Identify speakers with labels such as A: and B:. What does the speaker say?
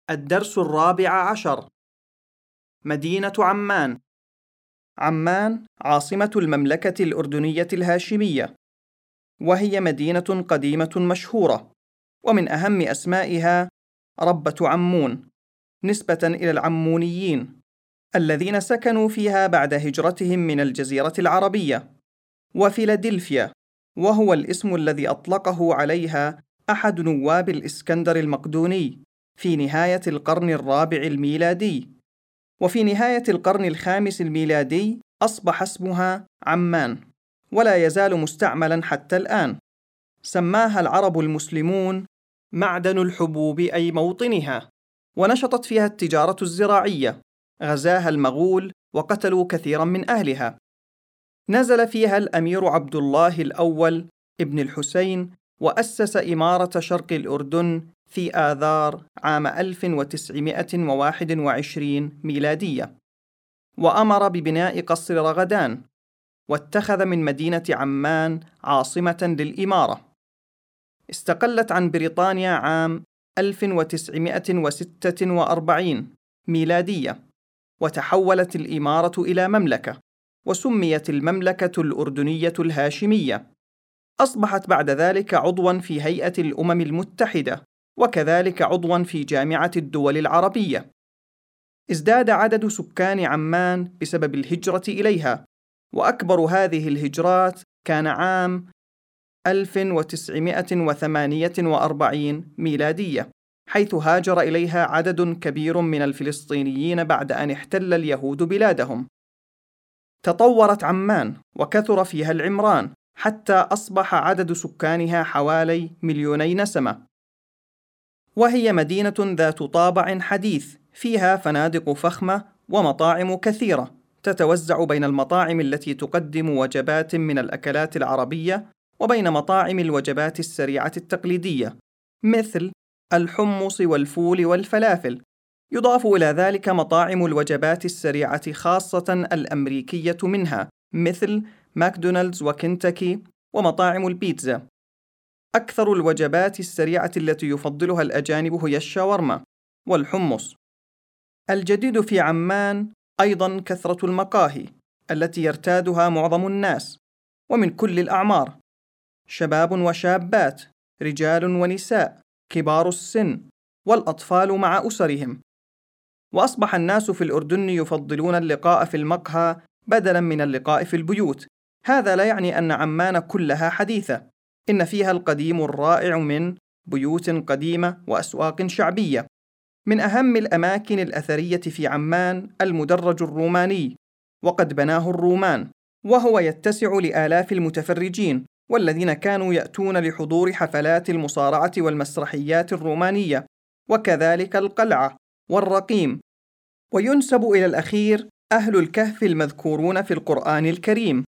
A: الدرس 14. مدينة عمان. عمان عاصمة المملكة الأردنية الهاشمية، وهي مدينة قديمة مشهورة، ومن أهم أسمائها ربة عمون، نسبة إلى العمونيين الذين سكنوا فيها بعد هجرتهم من الجزيرة العربية. وفيلادلفيا، وهو الاسم الذي أطلقه عليها أحد نواب الإسكندر المقدوني في نهاية القرن الرابع الميلادي، وفي نهاية القرن الخامس الميلادي أصبح اسمها عمان، ولا يزال مستعملاً حتى الآن. سماها العرب المسلمون معدن الحبوب، أي موطنها، ونشطت فيها التجارة الزراعية. غزاها المغول وقتلوا كثيراً من أهلها. نزل فيها الأمير عبد الله الأول ابن الحسين، وأسس إمارة شرق الأردن في آذار عام 1921 ميلادية، وأمر ببناء قصر رغدان، واتخذ من مدينة عمان عاصمة للإمارة. استقلت عن بريطانيا عام 1946 ميلادية، وتحولت الإمارة إلى مملكة، وسميت المملكة الأردنية الهاشمية. أصبحت بعد ذلك عضواً في هيئة الأمم المتحدة، وكذلك عضواً في جامعة الدول العربية. ازداد عدد سكان عمان بسبب الهجرة إليها، وأكبر هذه الهجرات كان عام 1948 ميلادية، حيث هاجر إليها عدد كبير من الفلسطينيين بعد أن احتل اليهود بلادهم. تطورت عمان وكثر فيها العمران، حتى أصبح عدد سكانها حوالي 2,000,000 نسمة. وهي مدينة ذات طابع حديث، فيها فنادق فخمة ومطاعم كثيرة، تتوزع بين المطاعم التي تقدم وجبات من الأكلات العربية وبين مطاعم الوجبات السريعة التقليدية مثل الحمص والفول والفلافل. يضاف إلى ذلك مطاعم الوجبات السريعة خاصة الأمريكية منها مثل ماكدونالدز وكنتاكي، ومطاعم البيتزا. أكثر الوجبات السريعة التي يفضلها الأجانب هي الشاورما والحمص. الجديد في عمان أيضاً كثرة المقاهي التي يرتادها معظم الناس، ومن كل الأعمار، شباب وشابات، رجال ونساء، كبار السن، والأطفال مع أسرهم. وأصبح الناس في الأردن يفضلون اللقاء في المقهى بدلاً من اللقاء في البيوت. هذا لا يعني أن عمان كلها حديثة، إن فيها القديم الرائع من بيوت قديمة وأسواق شعبية. من أهم الأماكن الأثرية في عمان المدرج الروماني، وقد بناه الرومان، وهو يتسع لآلاف المتفرجين والذين كانوا يأتون لحضور حفلات المصارعة والمسرحيات الرومانية، وكذلك القلعة والرقيم. وينسب إلى الأخير أهل الكهف المذكورون في القرآن الكريم،